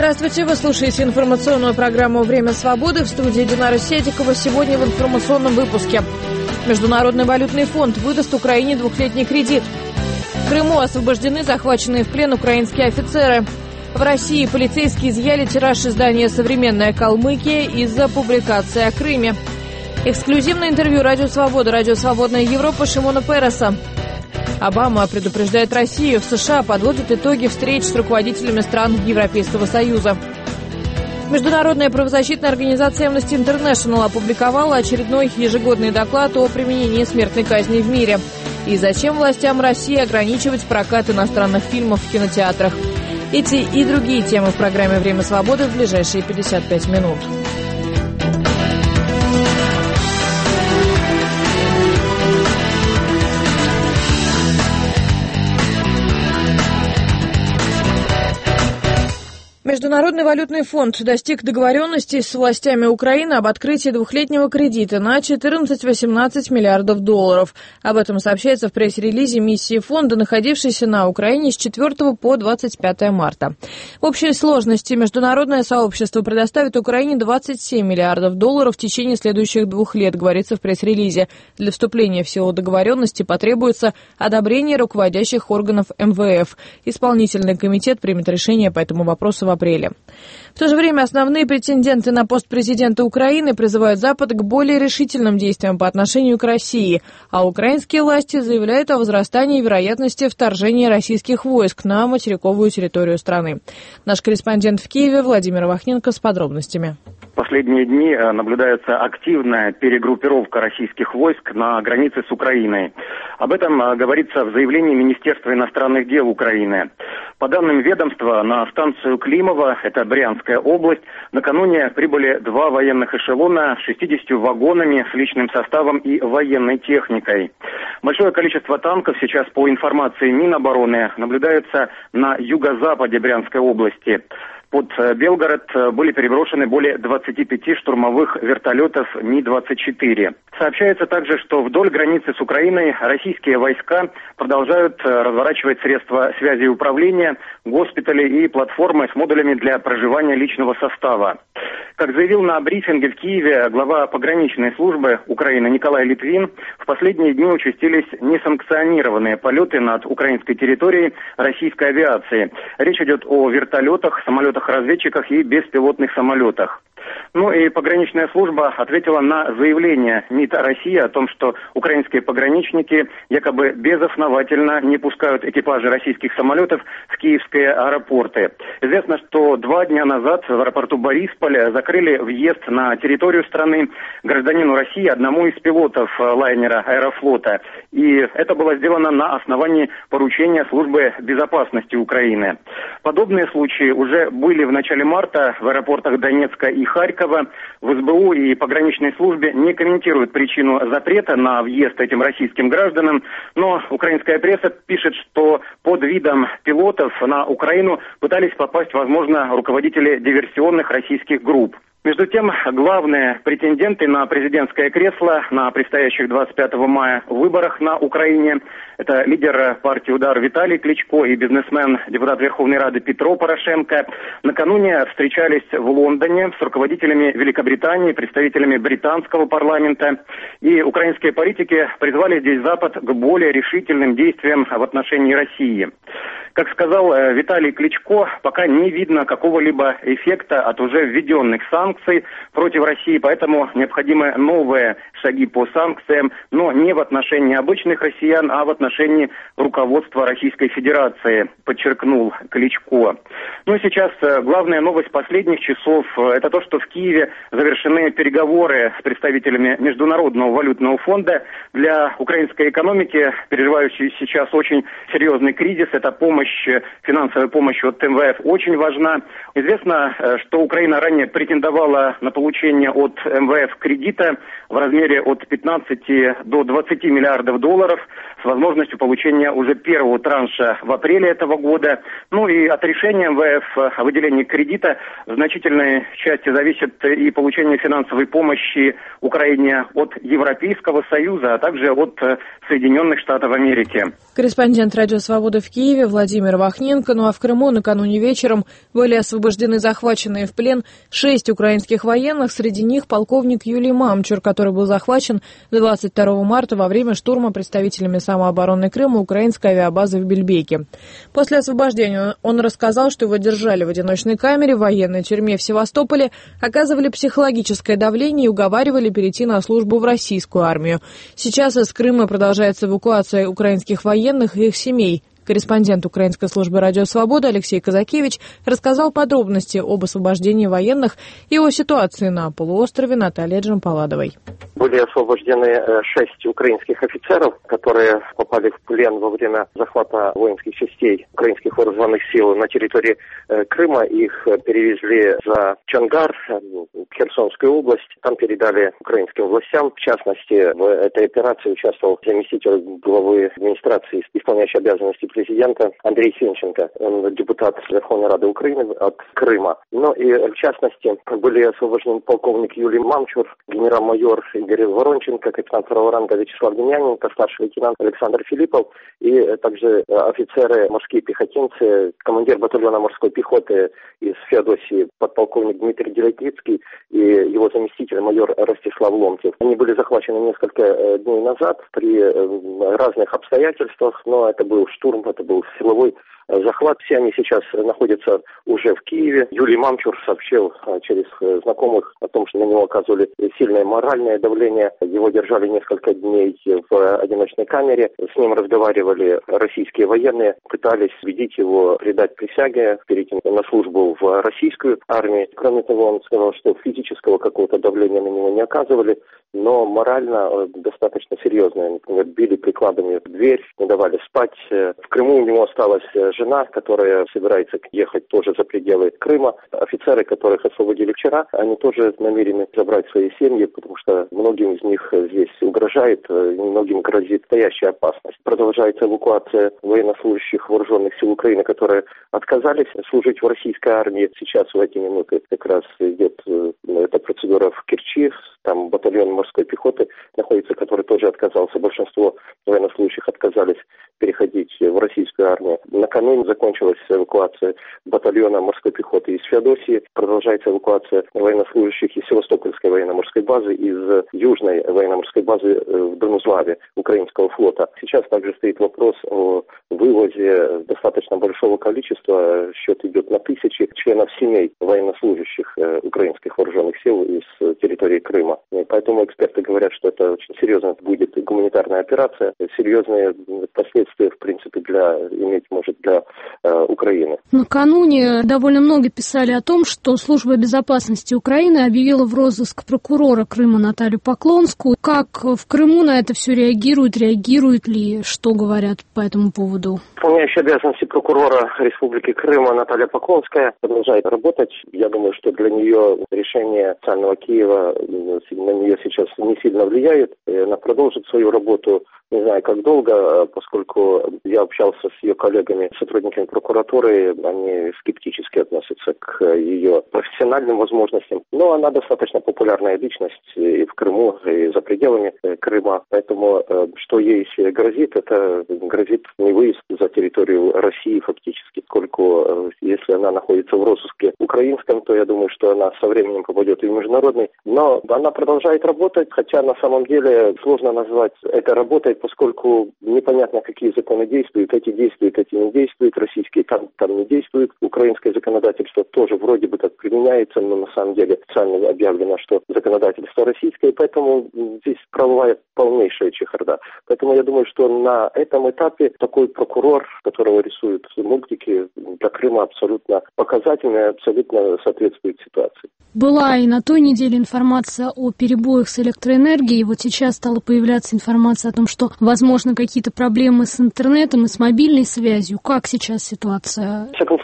Здравствуйте, вы слушаете информационную программу «Время свободы». В студии Динара Седикова. Сегодня в информационном выпуске. Международный валютный фонд выдаст Украине двухлетний кредит. В Крыму освобождены захваченные в плен украинские офицеры. В России полицейские изъяли тираж издания «Современная Калмыкия» из-за публикации о Крыме. Эксклюзивное интервью «Радио Свобода», «Радио Свободная Европа» Шимона Переса. Обама предупреждает Россию. В США подводят итоги встреч с руководителями стран Европейского Союза. Международная правозащитная организация Amnesty International опубликовала очередной ежегодный доклад о применении смертной казни в мире. И зачем властям России ограничивать прокат иностранных фильмов в кинотеатрах? Эти и другие темы в программе «Время свободы» в ближайшие 55 минут. Международный валютный фонд достиг договоренности с властями Украины об открытии двухлетнего кредита на 14-18 миллиардов долларов. Об этом сообщается в пресс-релизе миссии фонда, находившейся на Украине с 4 по 25 марта. В общей сложности международное сообщество предоставит Украине 27 миллиардов долларов в течение следующих 2 лет, говорится в пресс-релизе. Для вступления в силу договоренности потребуется одобрение руководящих органов МВФ. Исполнительный комитет примет решение по этому вопросу в апреле. В то же время основные претенденты на пост президента Украины призывают Запад к более решительным действиям по отношению к России, а украинские власти заявляют о возрастании вероятности вторжения российских войск на материковую территорию страны. Наш корреспондент в Киеве Владимир Вахненко с подробностями. В последние дни наблюдается активная перегруппировка российских войск на границе с Украиной. Об этом говорится в заявлении Министерства иностранных дел Украины. По данным ведомства, на станцию Климово, это Брянская область, накануне прибыли 2 военных эшелона с 60 вагонами с личным составом и военной техникой. Большое количество танков сейчас, по информации Минобороны, наблюдается на юго-западе Брянской области. Под Белгород были переброшены более 25 штурмовых вертолетов Ми-24. Сообщается также, что вдоль границы с Украиной российские войска продолжают разворачивать средства связи и управления, госпитали и платформы с модулями для проживания личного состава. Как заявил на брифинге в Киеве глава пограничной службы Украины Николай Литвин, в последние дни участились несанкционированные полеты над украинской территорией российской авиации. Речь идет о вертолетах, самолетах-разведчиках и беспилотных самолетах. Ну и пограничная служба ответила на заявление МИД России о том, что украинские пограничники якобы безосновательно не пускают экипажи российских самолетов в киевские аэропорты. Известно, что 2 дня назад в аэропорту Борисполь закрыли въезд на территорию страны гражданину России, одному из пилотов лайнера Аэрофлота. И это было сделано на основании поручения службы безопасности Украины. Подобные случаи уже были в начале марта в аэропортах Донецка и Харькова. В СБУ и пограничной службе не комментируют причину запрета на въезд этим российским гражданам, но украинская пресса пишет, что под видом пилотов на Украину пытались попасть, возможно, руководители диверсионных российских групп. Между тем, главные претенденты на президентское кресло на предстоящих 25 мая выборах на Украине – это лидер партии «Удар» Виталий Кличко и бизнесмен, депутат Верховной Рады Петро Порошенко. Накануне встречались в Лондоне с руководителями Великобритании, представителями британского парламента. И украинские политики призвали здесь Запад к более решительным действиям в отношении России. Как сказал Виталий Кличко, пока не видно какого-либо эффекта от уже введенных санкций против России, поэтому необходимы новые шаги по санкциям, но не в отношении обычных россиян, а в отношении руководства Российской Федерации, подчеркнул Кличко. Ну и сейчас главная новость последних часов – это то, что в Киеве завершены переговоры с представителями Международного валютного фонда. Для украинской экономики, переживающей сейчас очень серьезный кризис, эта финансовая помощь от МВФ очень важна. Известно, что Украина ранее претендовала на получение от МВФ кредита в размере от 15 до 20 миллиардов долларов с возможностью получения уже первого транша в апреле этого года. Ну и от решения МВФ о выделении кредита в значительной части зависит и получение финансовой помощи Украине от Европейского Союза, а также от Соединенных Штатов Америки. Корреспондент «Радио Свобода» в Киеве Владимир Владимир Вахненко. Ну а в Крыму накануне вечером были освобождены захваченные в плен 6 украинских военных, среди них полковник Юлий Мамчур, который был захвачен 22 марта во время штурма представителями самообороны Крыма украинской авиабазы в Бельбеке. После освобождения он рассказал, что его держали в одиночной камере в военной тюрьме в Севастополе, оказывали психологическое давление и уговаривали перейти на службу в российскую армию. Сейчас из Крыма продолжается эвакуация украинских военных и их семей. Корреспондент Украинской службы «Радио Свобода» Алексей Казакевич рассказал подробности об освобождении военных и о ситуации на полуострове Натальи Джампаладовой. Были освобождены 6 украинских офицеров, которые попали в плен во время захвата воинских частей украинских вооруженных сил на территории Крыма. Их перевезли за Чонгар, в Херсонскую область. Там передали украинским властям. В частности, в этой операции участвовал заместитель главы администрации, исполняющий обязанности президента Андрей Сенченко. Он депутат Верховной Рады Украины от Крыма. Ну и в частности были освобождены полковник Юлий Мамчур, генерал-майор Игорь Воронченко, капитан второго ранга Вячеслав Демьяненко, старший лейтенант Александр Филиппов и также офицеры, морские пехотинцы, командир батальона морской пехоты из Феодосии, подполковник Дмитрий Делятницкий и его заместитель майор Ростислав Ломтев. Они были захвачены несколько дней назад при разных обстоятельствах, но это был штурм, это был силовой захват. Все они сейчас находятся уже в Киеве. Юлий Мамчур сообщил через знакомых о том, что на него оказывали сильное моральное давление. Его держали несколько дней в одиночной камере. С ним разговаривали российские военные, пытались убедить его предать присяге, перейти на службу в российскую армию. Кроме того, он сказал, что физического какого-то давления на него не оказывали, но морально достаточно серьезное. Например, били прикладами в дверь, не давали спать. В Крыму у него осталась жена, которая собирается ехать тоже за пределы Крыма. Офицеры, которых освободили вчера, они тоже намерены забрать свои семьи, потому что многим из них здесь угрожает, многим грозит настоящая опасность. Продолжается эвакуация военнослужащих вооруженных сил Украины, которые отказались служить в российской армии. Сейчас в эти минуты как раз идет эта процедура в Керчи. Там батальон морской пехоты находится, который тоже отказался. Большинство военнослужащих отказались переходить в российскую армию. Накануне закончилась эвакуация батальона морской пехоты из Феодосии. Продолжается эвакуация военнослужащих из Севастопольской военно-морской базы, из Южной военно-морской базы в Донузлаве украинского флота. Сейчас также стоит вопрос о вывозе достаточно большого количества, счет идет на тысячи членов семей военнослужащих украинских вооруженных сил из территории Крыма. И поэтому эксперты говорят, что это очень серьезно будет гуманитарная операция, серьезные последствия, в принципе, иметь может для Украины. Накануне довольно много писали о том, что Служба безопасности Украины объявила в розыск прокурора Крыма Наталью Поклонскую. Как в Крыму на это все реагируют ли, что говорят по этому поводу? Исполняющая обязанности прокурора Республики Крыма Наталья Поклонская продолжает работать. Я думаю, что для нее решение Центрального Киева на нее сейчас не сильно влияет. Она продолжит свою работу. Не знаю, как долго, поскольку я общался с ее коллегами, сотрудниками прокуратуры, они скептически относятся к ее профессиональным возможностям. Но она достаточно популярная личность и в Крыму, и за пределами Крыма. Поэтому что ей грозит, это грозит не выезд за территорию России фактически. Поскольку если она находится в розыске украинском, то я думаю, что она со временем попадет и в международный. Но она продолжает работать, хотя на самом деле сложно назвать это работой, поскольку непонятно, какие законы действуют. Эти действуют, эти не действуют. Российские там не действуют. Украинское законодательство тоже вроде бы так применяется, но на самом деле официально объявлено, что законодательство российское, поэтому здесь правовая полнейшая чехарда. Поэтому я думаю, что на этом этапе такой прокурор, которого рисуют мультики, для Крыма абсолютно показательный, абсолютно соответствует ситуации. Была и на той неделе информация о перебоях с электроэнергией. Вот сейчас стала появляться информация о том, что, возможно, какие-то проблемы с интернетом и с мобильной связью. Как сейчас ситуация? В всяком случае, все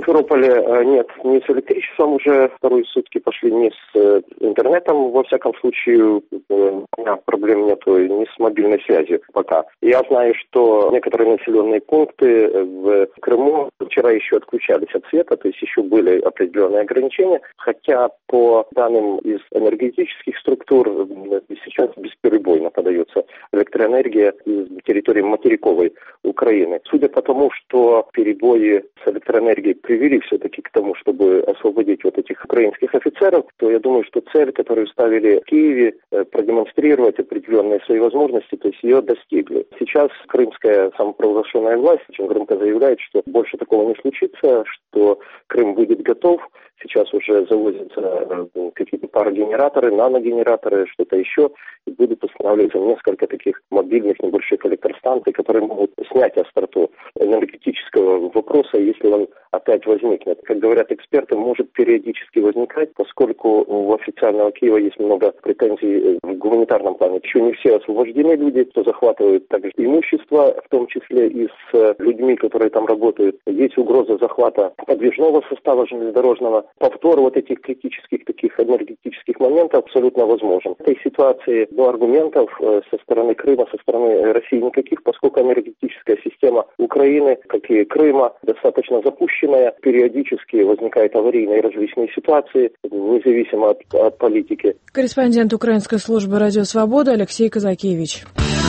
Симферополе нет, не с электричеством уже вторые сутки пошли, не с интернетом, во всяком случае, у меня проблем нету, не с мобильной связью пока. Я знаю, что некоторые населенные пункты в Крыму вчера еще отключались от света, то есть еще были определенные ограничения, хотя по данным из энергетических структур сейчас бесперебойно подается электроэнергия из территории материковой Украины. Судя по тому, что перебои с электроэнергией привели все-таки к тому, чтобы освободить вот этих украинских офицеров, то я думаю, что цель, которую ставили в Киеве, продемонстрировать определенные свои возможности, то есть ее достигли. Сейчас крымская самопровозглашенная власть очень громко заявляет, что больше такого не случится, что Крым будет готов. Сейчас уже завозятся какие-то парогенераторы, наногенераторы, что-то еще, и будут устанавливаться несколько таких мобильных небольших электростанций, которые могут снять остроту энергетического вопроса, если он опять возникнет. Как говорят эксперты, может периодически возникать, поскольку у официального Киева есть много претензий в гуманитарном плане. Еще не все освобождены люди, кто захватывает также имущество, в том числе и с людьми, которые там работают. Есть угроза захвата подвижного состава железнодорожного. Повтор вот этих критических таких энергетических моментов абсолютно возможен. В этой ситуации аргументов со стороны Крыма, со стороны России никаких, поскольку энергетическая система Украины, как и Крыма, достаточно запущенная. Периодически возникают аварийные различные ситуации, независимо от политики. Корреспондент Украинской службы «Радио Свобода» Алексей Казакевич.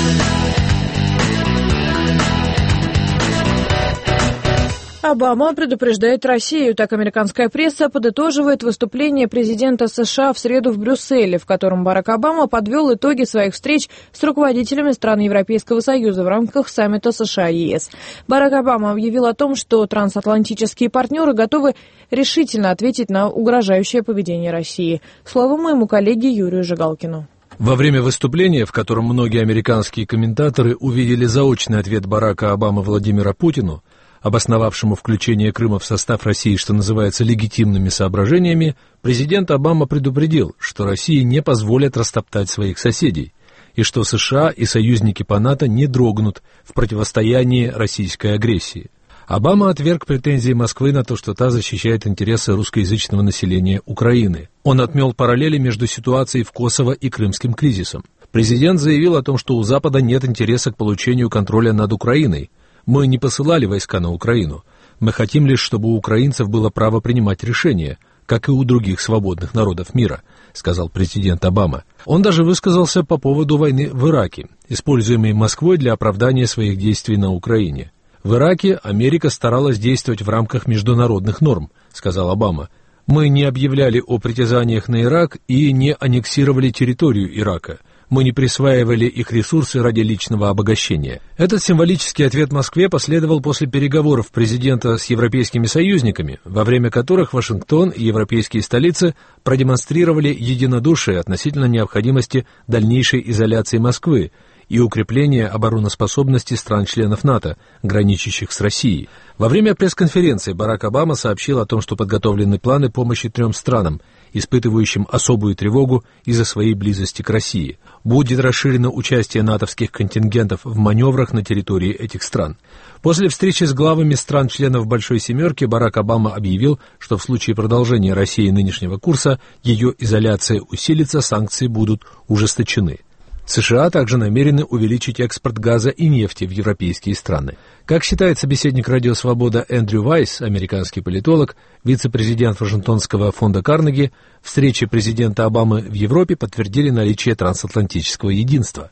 Обама предупреждает Россию. Так американская пресса подытоживает выступление президента США в среду в Брюсселе, в котором Барак Обама подвел итоги своих встреч с руководителями стран Европейского Союза в рамках саммита США-ЕС. Барак Обама объявил о том, что трансатлантические партнеры готовы решительно ответить на угрожающее поведение России. Слово моему коллеге Юрию Жигалкину. Во время выступления, в котором многие американские комментаторы увидели заочный ответ Барака Обамы Владимиру Путину, обосновавшему включение Крыма в состав России, что называется, легитимными соображениями, президент Обама предупредил, что России не позволят растоптать своих соседей, и что США и союзники по НАТО не дрогнут в противостоянии российской агрессии. Обама отверг претензии Москвы на то, что та защищает интересы русскоязычного населения Украины. Он отмел параллели между ситуацией в Косово и крымским кризисом. Президент заявил о том, что у Запада нет интереса к получению контроля над Украиной. Мы не посылали войска на Украину. Мы хотим лишь, чтобы у украинцев было право принимать решения, как и у других свободных народов мира, сказал президент Обама. Он даже высказался по поводу войны в Ираке, используемой Москвой для оправдания своих действий на Украине. В Ираке Америка старалась действовать в рамках международных норм, сказал Обама. Мы не объявляли о притязаниях на Ирак и не аннексировали территорию Ирака. Мы не присваивали их ресурсы ради личного обогащения. Этот символический ответ Москве последовал после переговоров президента с европейскими союзниками, во время которых Вашингтон и европейские столицы продемонстрировали единодушие относительно необходимости дальнейшей изоляции Москвы и укрепления обороноспособности стран-членов НАТО, граничащих с Россией. Во время пресс-конференции Барак Обама сообщил о том, что подготовлены планы помощи 3 странам, испытывающим особую тревогу из-за своей близости к России. Будет расширено участие натовских контингентов в маневрах на территории этих стран. После встречи с главами стран-членов Большой Семерки Барак Обама объявил, что в случае продолжения России нынешнего курса ее изоляция усилится, санкции будут ужесточены. США также намерены увеличить экспорт газа и нефти в европейские страны. Как считает собеседник «Радио Свобода» Эндрю Вайс, американский политолог, вице-президент Вашингтонского фонда Карнеги, встречи президента Обамы в Европе подтвердили наличие трансатлантического единства.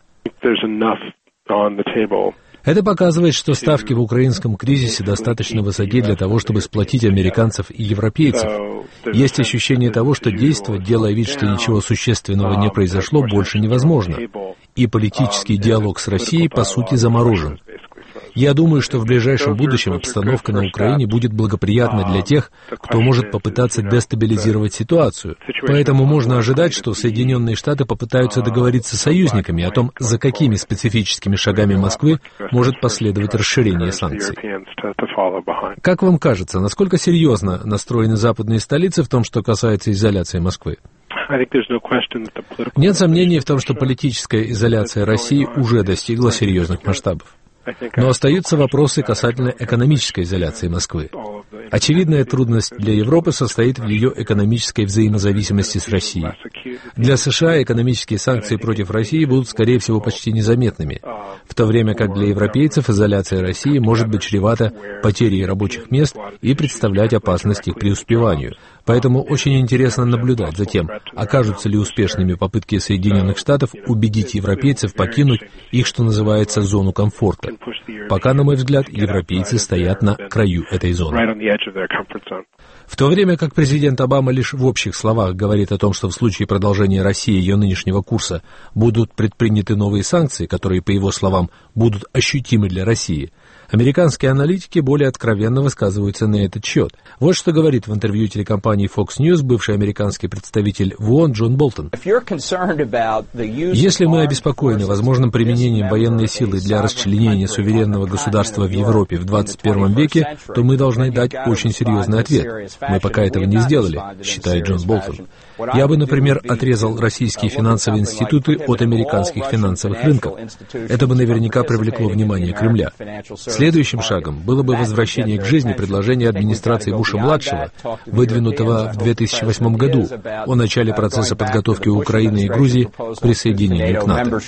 Это показывает, что ставки в украинском кризисе достаточно высоки для того, чтобы сплотить американцев и европейцев. Есть ощущение того, что действовать, делая вид, что ничего существенного не произошло, больше невозможно. И политический диалог с Россией, по сути, заморожен. Я думаю, что в ближайшем будущем обстановка на Украине будет благоприятна для тех, кто может попытаться дестабилизировать ситуацию. Поэтому можно ожидать, что Соединенные Штаты попытаются договориться с союзниками о том, за какими специфическими шагами Москвы может последовать расширение санкций. Как вам кажется, насколько серьезно настроены западные столицы в том, что касается изоляции Москвы? Нет сомнений в том, что политическая изоляция России уже достигла серьезных масштабов. Но остаются вопросы касательно экономической изоляции Москвы. Очевидная трудность для Европы состоит в ее экономической взаимозависимости с Россией. Для США экономические санкции против России будут, скорее всего, почти незаметными, в то время как для европейцев изоляция России может быть чревата потерей рабочих мест и представлять опасность их преуспеванию. Поэтому очень интересно наблюдать за тем, окажутся ли успешными попытки Соединенных Штатов убедить европейцев покинуть их, что называется, зону комфорта. Пока, на мой взгляд, европейцы стоят на краю этой зоны. В то время как президент Обама лишь в общих словах говорит о том, что в случае продолжения России ее нынешнего курса будут предприняты новые санкции, которые, по его словам, будут ощутимы для России, американские аналитики более откровенно высказываются на этот счет. Вот что говорит в интервью телекомпании Fox News бывший американский представитель в ООН Джон Болтон. Если мы обеспокоены возможным применением военной силы для расчленения суверенного государства в Европе в 21 веке, то мы должны дать очень серьезный ответ. Мы пока этого не сделали, считает Джон Болтон. Я бы, например, отрезал российские финансовые институты от американских финансовых рынков. Это бы наверняка привлекло внимание Кремля. Следующим шагом было бы возвращение к жизни предложения администрации Буша-младшего, выдвинутого в 2008 году, о начале процесса подготовки Украины и Грузии к присоединению к НАТО.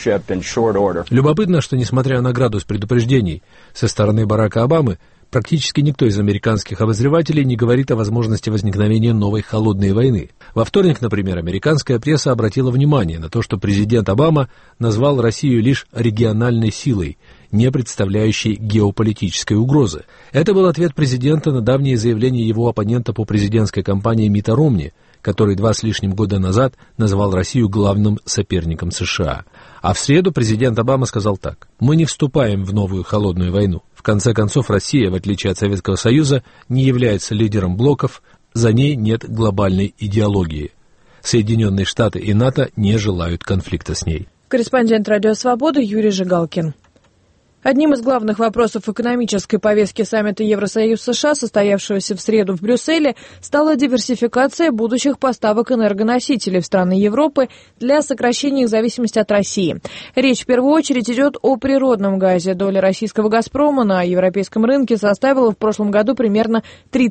Любопытно, что, несмотря на градус предупреждений со стороны Барака Обамы, практически никто из американских обозревателей не говорит о возможности возникновения новой холодной войны. Во вторник, например, американская пресса обратила внимание на то, что президент Обама назвал Россию лишь региональной силой, не представляющей геополитической угрозы. Это был ответ президента на давнее заявление его оппонента по президентской кампании Митта Ромни, который 2 с лишним года назад назвал Россию главным соперником США. А в среду президент Обама сказал так: «Мы не вступаем в новую холодную войну. В конце концов, Россия, в отличие от Советского Союза, не является лидером блоков, за ней нет глобальной идеологии. Соединенные Штаты и НАТО не желают конфликта с ней». Корреспондент «Радио Свобода» Юрий Жигалкин. Одним из главных вопросов экономической повестки саммита Евросоюз-США, состоявшегося в среду в Брюсселе, стала диверсификация будущих поставок энергоносителей в страны Европы для сокращения их зависимости от России. Речь в первую очередь идет о природном газе. Доля российского «Газпрома» на европейском рынке составила в прошлом году примерно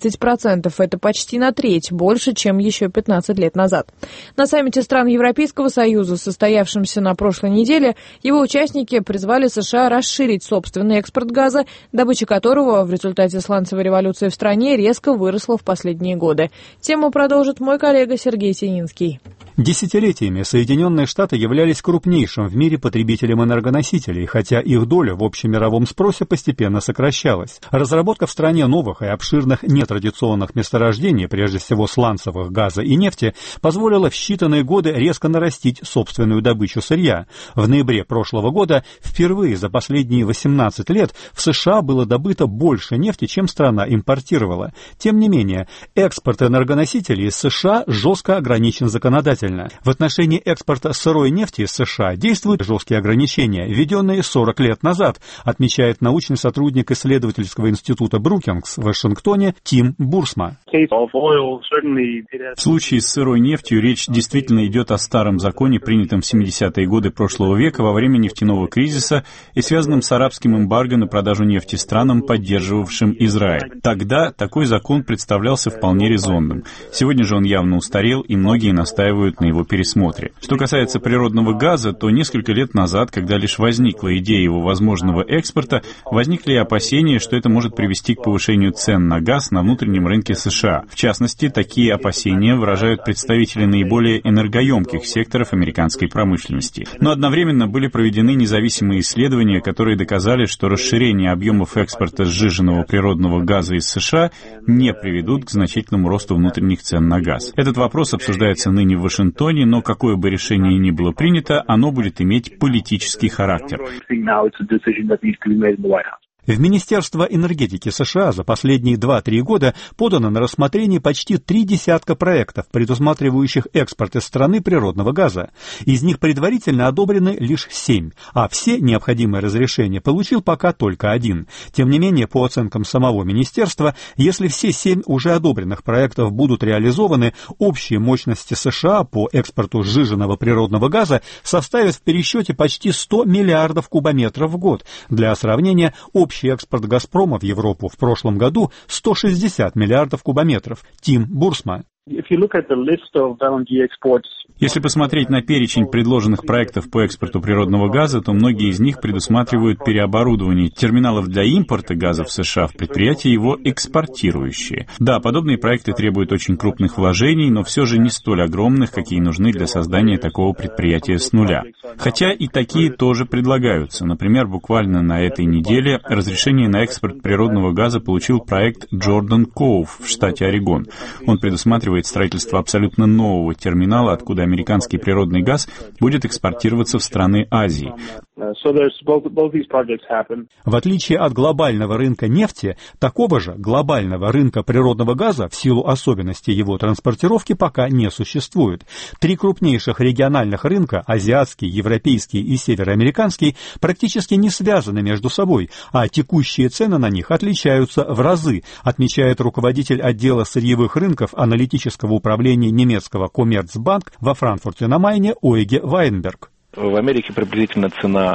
30%. Это почти на треть, больше, чем еще 15 лет назад. На саммите стран Европейского Союза, состоявшемся на прошлой неделе, его участники призвали США расширить собственный экспорт газа, добыча которого в результате сланцевой революции в стране резко выросла в последние годы. Тему продолжит мой коллега Сергей Сининский. Десятилетиями Соединенные Штаты являлись крупнейшим в мире потребителем энергоносителей, хотя их доля в общемировом спросе постепенно сокращалась. Разработка в стране новых и обширных нетрадиционных месторождений, прежде всего сланцевых, газа и нефти, позволила в считанные годы резко нарастить собственную добычу сырья. В ноябре прошлого года впервые за последние 18 лет в США было добыто больше нефти, чем страна импортировала. Тем не менее, экспорт энергоносителей из США жестко ограничен законодательно. В отношении экспорта сырой нефти из США действуют жесткие ограничения, введенные 40 лет назад, отмечает научный сотрудник исследовательского института Брукингс в Вашингтоне Тим Бурсма. В случае с сырой нефтью речь действительно идет о старом законе, принятом в 70-е годы прошлого века во время нефтяного кризиса и связанном с арабским эмбарго на продажу нефти странам, поддерживавшим Израиль. Тогда такой закон представлялся вполне резонным. Сегодня же он явно устарел, и многие настаивают на его пересмотре. Что касается природного газа, то несколько лет назад, когда лишь возникла идея его возможного экспорта, возникли опасения, что это может привести к повышению цен на газ на внутреннем рынке США. В частности, такие опасения выражают представители наиболее энергоемких секторов американской промышленности. Но одновременно были проведены независимые исследования, которые доказали, что расширение объемов экспорта сжиженного природного газа из США не приведут к значительному росту внутренних цен на газ. Этот вопрос обсуждается ныне в Вашингтоне, но какое бы решение ни было принято, оно будет иметь политический характер. В Министерство энергетики США за последние 2-3 года подано на рассмотрение почти 30 проектов, предусматривающих экспорт из страны природного газа. Из них предварительно одобрены лишь 7, а все необходимые разрешения получил пока только 1. Тем не менее, по оценкам самого министерства, если все 7 уже одобренных проектов будут реализованы, общие мощности США по экспорту сжиженного природного газа составят в пересчете почти 100 миллиардов кубометров в год. Для сравнения, общая общий экспорт «Газпрома» в Европу в прошлом году 160 миллиардов кубометров. Тим Бурсма. Если посмотреть на перечень предложенных проектов по экспорту природного газа, то многие из них предусматривают переоборудование терминалов для импорта газа в США в предприятия, его экспортирующие. Да, подобные проекты требуют очень крупных вложений, но все же не столь огромных, какие нужны для создания такого предприятия с нуля. Хотя и такие тоже предлагаются. Например, буквально на этой неделе разрешение на экспорт природного газа получил проект Jordan Cove в штате Орегон. Он предусматривает строительство абсолютно нового терминала, откуда американский природный газ будет экспортироваться в страны Азии. В отличие от глобального рынка нефти, такого же глобального рынка природного газа в силу особенностей его транспортировки пока не существует. 3 крупнейших региональных рынка, азиатский, европейский и североамериканский, практически не связаны между собой, а текущие цены на них отличаются в разы, отмечает руководитель отдела сырьевых рынков аналитического управления немецкого Коммерцбанк во Франкфурте на Майне Ойге Вайнберг. В Америке приблизительно цена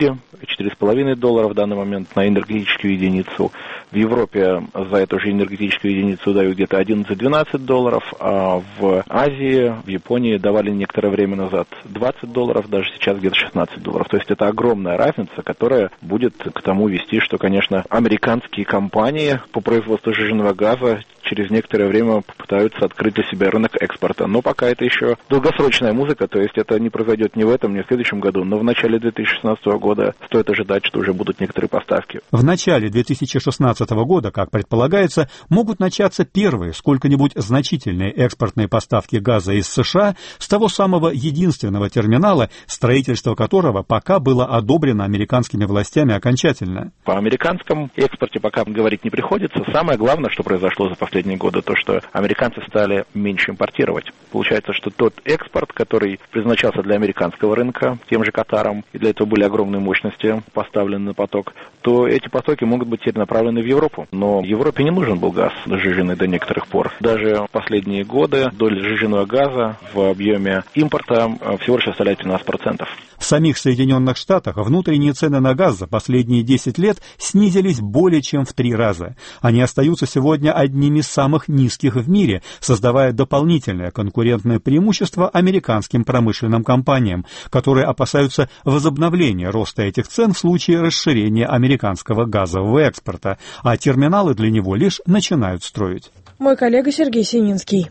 $4-4,5 в данный момент на энергетическую единицу. В Европе за эту же энергетическую единицу дают где-то $11-12, а в Азии, в Японии давали некоторое время назад $20, даже сейчас где-то $16. То есть это огромная разница, которая будет к тому вести, что, конечно, американские компании по производству сжиженного газа через некоторое время попытаются открыть для себя рынок экспорта. Но пока это еще долгосрочная музыка, то есть это не произойдет ни в этом, ни в следующем году, но в начале 2016 года стоит ожидать, что уже будут некоторые поставки. В начале 2016 года, как предполагается, могут начаться первые сколько-нибудь значительные экспортные поставки газа из США с того самого единственного терминала, строительство которого пока было одобрено американскими властями окончательно. По американскому экспорте пока говорить не приходится. Самое главное, что произошло за последние годы, то, что американцы стали меньше импортировать. Получается, что тот экспорт, который предназначался для американского рынка, тем же Катаром, и для этого были огромные мощности поставлены на поток, то эти потоки могут быть теперь направлены в Европу. Но Европе не нужен был газ сжиженный до некоторых пор. Даже в последние годы доля сжиженного газа в объеме импорта всего лишь составляет 13%. В самих Соединенных Штатах внутренние цены на газ за последние 10 лет снизились более чем в 3 раза. Они остаются сегодня одними из самых низких в мире, создавая дополнительное конкурентное преимущество американским промышленным компаниям, которые опасаются возобновления роста этих цен в случае расширения американского газового экспорта, а терминалы для него лишь начинают строить. Мой коллега Сергей Сининский.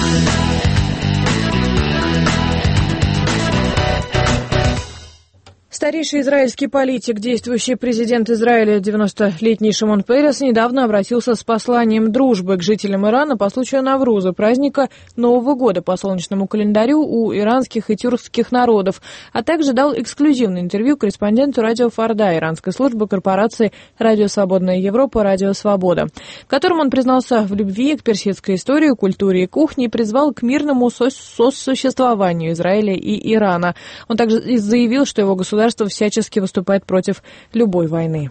Старейший израильский политик, действующий президент Израиля, 90-летний Шимон Перес, недавно обратился с посланием дружбы к жителям Ирана по случаю Навруза, праздника Нового года по солнечному календарю у иранских и тюркских народов, а также дал эксклюзивное интервью корреспонденту радио Фарда иранской службы корпорации «Радио Свободная Европа», «Радио Свобода», в котором он признался в любви к персидской истории, культуре и кухне и призвал к мирному сосуществованию Израиля и Ирана. Он также заявил, что его государство всячески выступает против любой войны.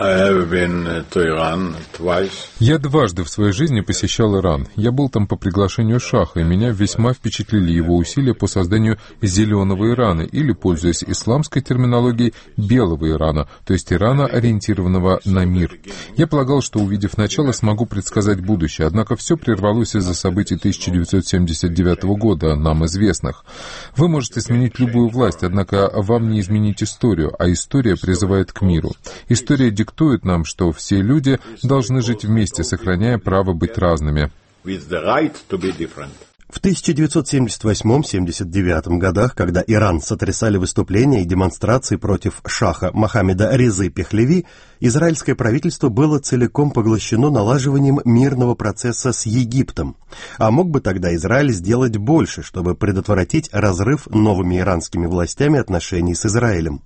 Я дважды в своей жизни посещал Иран. Я был там по приглашению Шаха, и меня весьма впечатлили его усилия по созданию зеленого Ирана, или, пользуясь исламской терминологией, белого Ирана, то есть Ирана, ориентированного на мир. Я полагал, что, увидев начало, смогу предсказать будущее, однако все прервалось из-за событий 1979 года, нам известных. Вы можете сменить любую власть, однако вам не изменить историю, а история призывает к миру. История диктует нам, что все люди должны жить вместе, сохраняя право быть разными. В 1978-79 годах, когда Иран сотрясали выступления и демонстрации против шаха Мохаммеда Резы Пехлеви, израильское правительство было целиком поглощено налаживанием мирного процесса с Египтом. А мог бы тогда Израиль сделать больше, чтобы предотвратить разрыв новыми иранскими властями отношений с Израилем?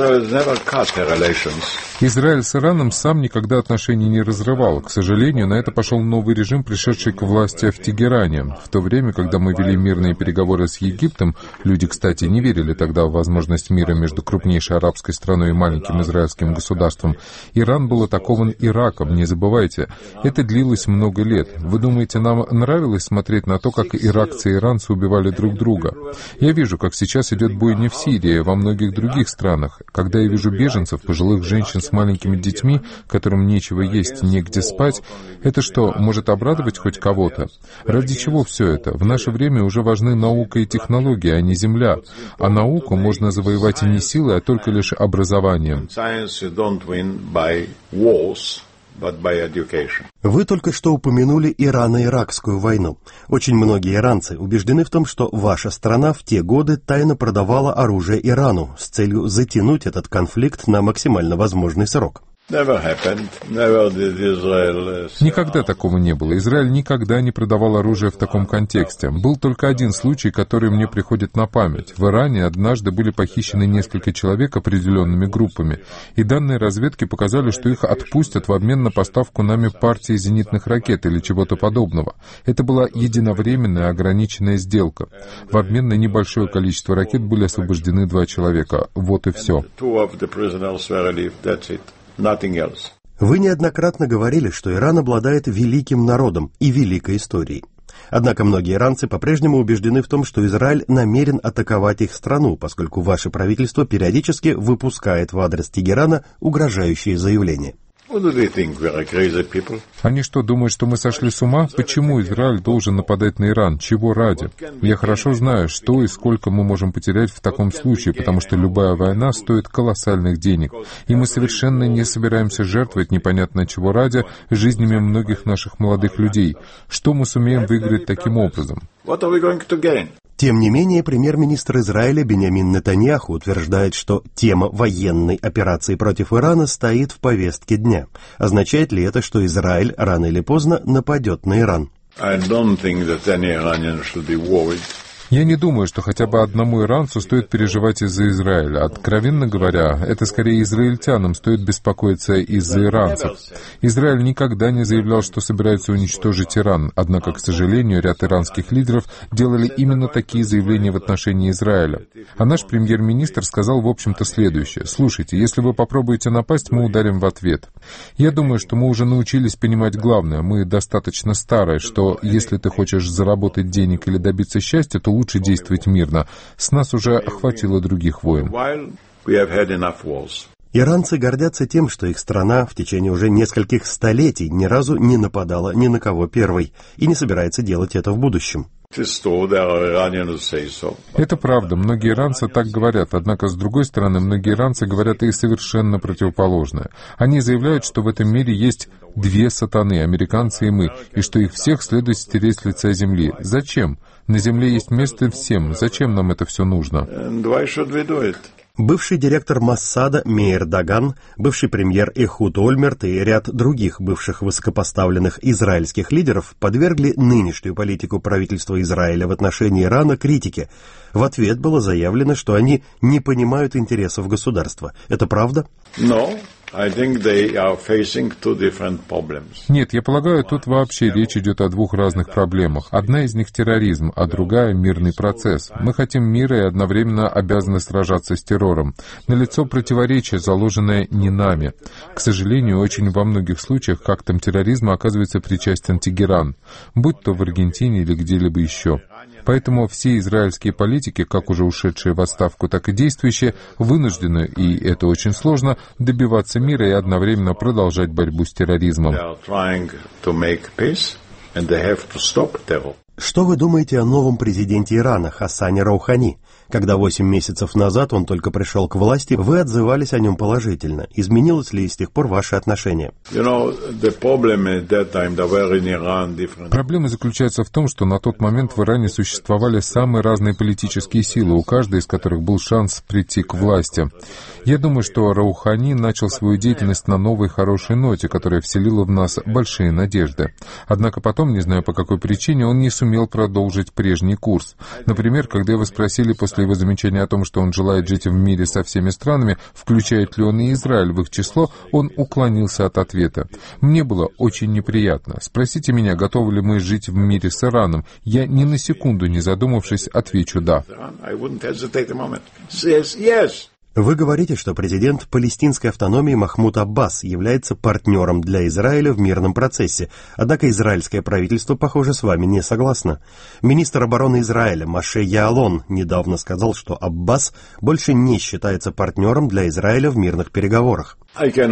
Израиль с Ираном сам никогда отношений не разрывал. К сожалению, на это пошел новый режим, пришедший к власти в Тегеране. В то время, когда мы вели мирные переговоры с Египтом, люди, кстати, не верили тогда в возможность мира между крупнейшей арабской страной и маленьким израильским государством, Иран был атакован Ираком, не забывайте. Это длилось много лет. Вы думаете, нам нравилось смотреть на то, как иракцы и иранцы убивали друг друга? Я вижу, как сейчас идет бойня в Сирии, во многих других странах. Когда я вижу беженцев, пожилых женщин с маленькими детьми, которым нечего есть, негде спать, это что, может обрадовать хоть кого-то? Ради чего все это? В наше время уже важны наука и технологии, а не земля. А науку можно завоевать и не силой, а только лишь образованием. Вы только что упомянули Ирано-Иракскую войну. Очень многие иранцы убеждены в том, что ваша страна в те годы тайно продавала оружие Ирану с целью затянуть этот конфликт на максимально возможный срок. Никогда такого не было. Израиль никогда не продавал оружие в таком контексте. Был только один случай, который мне приходит на память. В Иране однажды были похищены несколько человек определенными группами, и данные разведки показали, что их отпустят в обмен на поставку нами партии зенитных ракет или чего-то подобного. Это была единовременная ограниченная сделка. В обмен на небольшое количество ракет были освобождены 2 человека. Вот и все. Вы неоднократно говорили, что Иран обладает великим народом и великой историей. Однако многие иранцы по-прежнему убеждены в том, что Израиль намерен атаковать их страну, поскольку ваше правительство периодически выпускает в адрес Тегерана угрожающие заявления. Они что, думают, что мы сошли с ума? Почему Израиль должен нападать на Иран? Чего ради? Я хорошо знаю, что и сколько мы можем потерять в таком случае, потому что любая война стоит колоссальных денег. И мы совершенно не собираемся жертвовать непонятно чего ради жизнями многих наших молодых людей. Что мы сумеем выиграть таким образом? Тем не менее, премьер-министр Израиля Биньямин Нетаньяху утверждает, что тема военной операции против Ирана стоит в повестке дня. Означает ли это, что Израиль рано или поздно нападет на Иран? Я не думаю, что хотя бы одному иранцу стоит переживать из-за Израиля. Откровенно говоря, это скорее израильтянам стоит беспокоиться из-за иранцев. Израиль никогда не заявлял, что собирается уничтожить Иран, однако, к сожалению, ряд иранских лидеров делали именно такие заявления в отношении Израиля. А наш премьер-министр сказал, в общем-то, следующее. Слушайте, если вы попробуете напасть, мы ударим в ответ. Я думаю, что мы уже научились понимать главное. Мы достаточно старые, что если ты хочешь заработать денег или добиться счастья, то лучше действовать мирно. С нас уже хватило других войн. Иранцы гордятся тем, что их страна в течение уже нескольких столетий ни разу не нападала ни на кого первой и не собирается делать это в будущем. Это правда, многие иранцы так говорят, однако, с другой стороны, многие иранцы говорят и совершенно противоположное. Они заявляют, что в этом мире есть 2 сатаны, американцы и мы, и что их всех следует стереть с лица земли. Зачем? На земле есть место всем. Зачем нам это все нужно? Бывший директор Моссада Меир Даган, бывший премьер Эхуд Ольмерт и ряд других бывших высокопоставленных израильских лидеров подвергли нынешнюю политику правительства Израиля в отношении Ирана критике. В ответ было заявлено, что они не понимают интересов государства. Это правда? Нет, я полагаю, тут вообще речь идет о 2 разных проблемах. Одна из них терроризм, а другая — мирный процесс. Мы хотим мира и одновременно обязаны сражаться с террором. Налицо противоречие, заложенное не нами. К сожалению, очень во многих случаях к актам терроризма оказывается причастен Тегеран, будь то в Аргентине или где-либо еще. Поэтому все израильские политики, как уже ушедшие в отставку, так и действующие, вынуждены, и это очень сложно, добиваться мира и одновременно продолжать борьбу с терроризмом. Что вы думаете о новом президенте Ирана Хасане Роухани? Когда 8 месяцев назад он только пришел к власти, вы отзывались о нем положительно. Изменилось ли с тех пор ваше отношение? Проблема заключается в том, что на тот момент в Иране существовали самые разные политические силы, у каждой из которых был шанс прийти к власти. Я думаю, что Роухани начал свою деятельность на новой хорошей ноте, которая вселила в нас большие надежды. Однако потом, не знаю по какой причине, он не сумел продолжить прежний курс. Например, когда его спросили после его замечания о том, что он желает жить в мире со всеми странами, включает ли он и Израиль в их число, он уклонился от ответа. Мне было очень неприятно. Спросите меня, готовы ли мы жить в мире с Ираном. Я ни на секунду не задумавшись, отвечу «да». Вы говорите, что президент палестинской автономии Махмуд Аббас является партнером для Израиля в мирном процессе, однако израильское правительство, похоже, с вами не согласно. Министр обороны Израиля Моше Яалон недавно сказал, что Аббас больше не считается партнером для Израиля в мирных переговорах. Я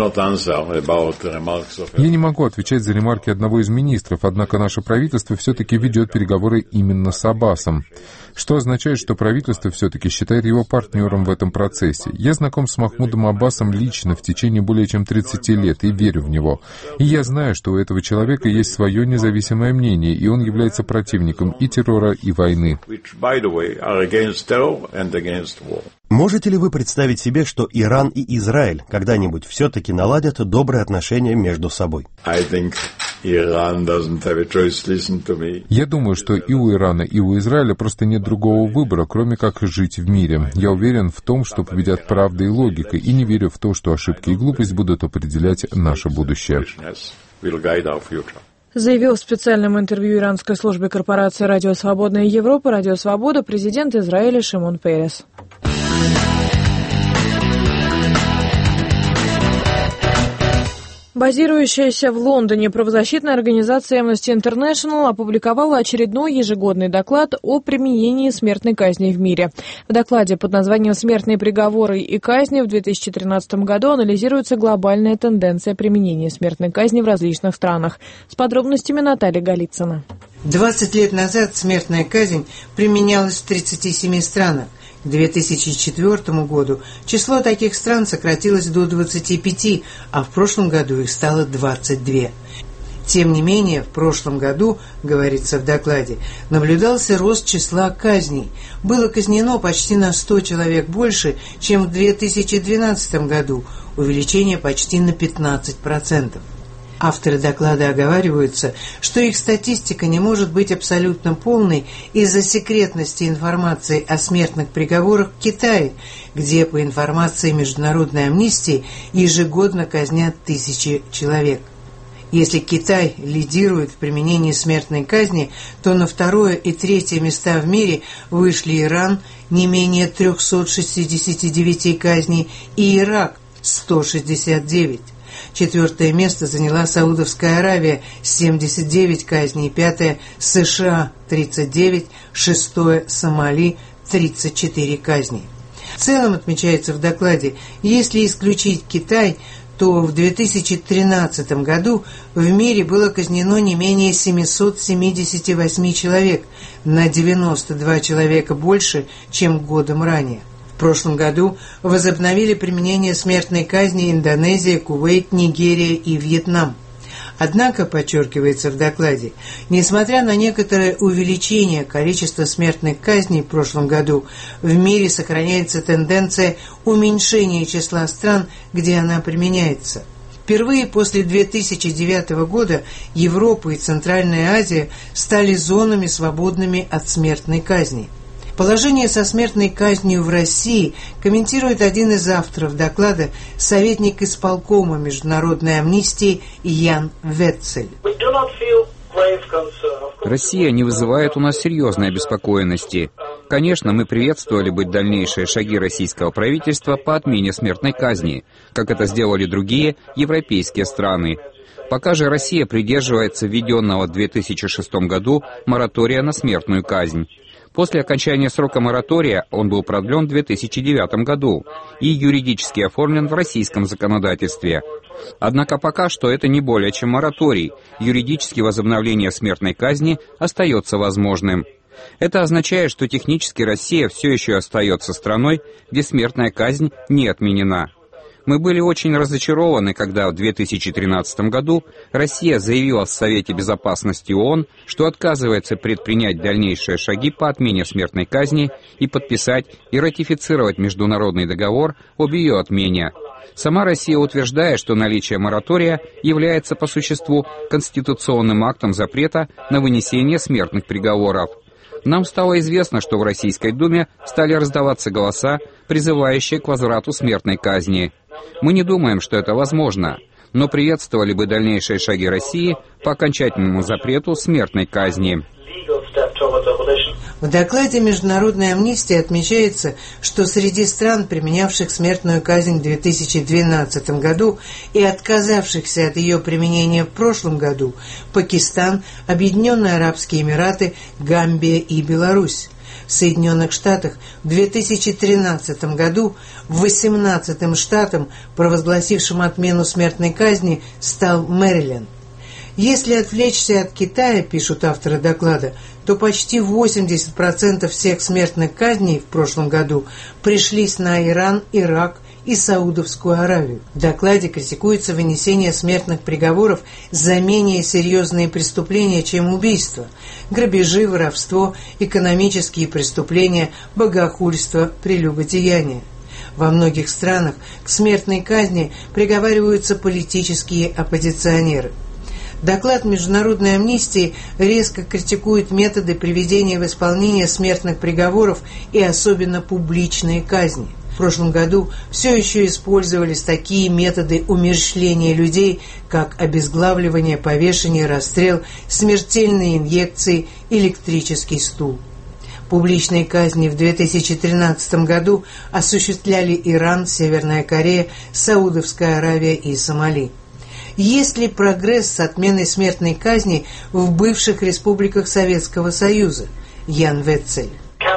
не могу отвечать за ремарки одного из министров, однако наше правительство все-таки ведет переговоры именно с Аббасом, что означает, что правительство все-таки считает его партнером в этом процессе. Я знаком с Махмудом Аббасом лично в течение более чем 30 лет и верю в него. И я знаю, что у этого человека есть свое независимое мнение, и он является противником и террора, и войны. Можете ли вы представить себе, что Иран и Израиль когда-нибудь все-таки наладят добрые отношения между собой? Я думаю, что и у Ирана, и у Израиля просто нет другого выбора, кроме как жить в мире. Я уверен в том, что победят правда и логика, и не верю в то, что ошибки и глупость будут определять наше будущее. Заявил в специальном интервью иранской службе корпорации «Радио Свободная Европа» «Радио Свобода» президент Израиля Шимон Перес. Базирующаяся в Лондоне правозащитная организация Amnesty International опубликовала очередной ежегодный доклад о применении смертной казни в мире. В докладе под названием «Смертные приговоры и казни» в 2013 году анализируется глобальная тенденция применения смертной казни в различных странах. С подробностями Наталья Голицына. 20 лет назад смертная казнь применялась в 37 странах. К 2004 году число таких стран сократилось до 25, а в прошлом году их стало 22. Тем не менее, в прошлом году, говорится в докладе, наблюдался рост числа казней. Было казнено почти на 100 человек больше, чем в 2012 году, увеличение почти на 15%. Авторы доклада оговариваются, что их статистика не может быть абсолютно полной из-за секретности информации о смертных приговорах в Китае, где, по информации Международной амнистии, ежегодно казнят тысячи человек. Если Китай лидирует в применении смертной казни, то на второе и третье места в мире вышли Иран, не менее 369 казней, и Ирак – 169. Четвертое место заняла Саудовская Аравия – 79 казней, пятое – США – 39, шестое – Сомали – 34 казни. В целом, отмечается в докладе, если исключить Китай, то в 2013 году в мире было казнено не менее 778 человек, на 92 человека больше, чем годом ранее. В прошлом году возобновили применение смертной казни Индонезия, Кувейт, Нигерия и Вьетнам. Однако, подчеркивается в докладе, несмотря на некоторое увеличение количества смертных казней в прошлом году, в мире сохраняется тенденция уменьшения числа стран, где она применяется. Впервые после 2009 года Европа и Центральная Азия стали зонами, свободными от смертной казни. Положение со смертной казнью в России комментирует один из авторов доклада, советник исполкома Международной амнистии Ян Ветцель. Россия не вызывает у нас серьезной обеспокоенности. Конечно, мы приветствовали бы дальнейшие шаги российского правительства по отмене смертной казни, как это сделали другие европейские страны. Пока же Россия придерживается введенного в 2006 году моратория на смертную казнь. После окончания срока моратория он был продлен в 2009 году и юридически оформлен в российском законодательстве. Однако пока что это не более чем мораторий, юридически возобновление смертной казни остается возможным. Это означает, что технически Россия все еще остается страной, где смертная казнь не отменена. Мы были очень разочарованы, когда в 2013 году Россия заявила в Совете Безопасности ООН, что отказывается предпринять дальнейшие шаги по отмене смертной казни и подписать и ратифицировать международный договор об ее отмене. Сама Россия утверждает, что наличие моратория является по существу конституционным актом запрета на вынесение смертных приговоров. Нам стало известно, что в Российской Думе стали раздаваться голоса, призывающие к возврату смертной казни. Мы не думаем, что это возможно, но приветствовали бы дальнейшие шаги России по окончательному запрету смертной казни. В докладе Международной амнистии отмечается, что среди стран, применявших смертную казнь в 2012 году и отказавшихся от ее применения в прошлом году, Пакистан, Объединенные Арабские Эмираты, Гамбия и Беларусь. В Соединенных Штатах в 2013 году 18-м штатом, провозгласившим отмену смертной казни, стал Мэриленд. Если отвлечься от Китая, пишут авторы доклада, то почти 80% всех смертных казней в прошлом году пришлись на Иран, Ирак и Саудовскую Аравию. В докладе критикуется вынесение смертных приговоров за менее серьезные преступления, чем убийство, грабежи, воровство, экономические преступления, богохульство, прелюбодеяние. Во многих странах к смертной казни приговариваются политические оппозиционеры. Доклад Международной амнистии резко критикует методы приведения в исполнение смертных приговоров и особенно публичные казни. В прошлом году все еще использовались такие методы умерщвления людей, как обезглавливание, повешение, расстрел, смертельные инъекции, электрический стул. Публичные казни в 2013 году осуществляли Иран, Северная Корея, Саудовская Аравия и Сомали. Есть ли прогресс с отменой смертной казни в бывших республиках Советского Союза? Ян Ветцель.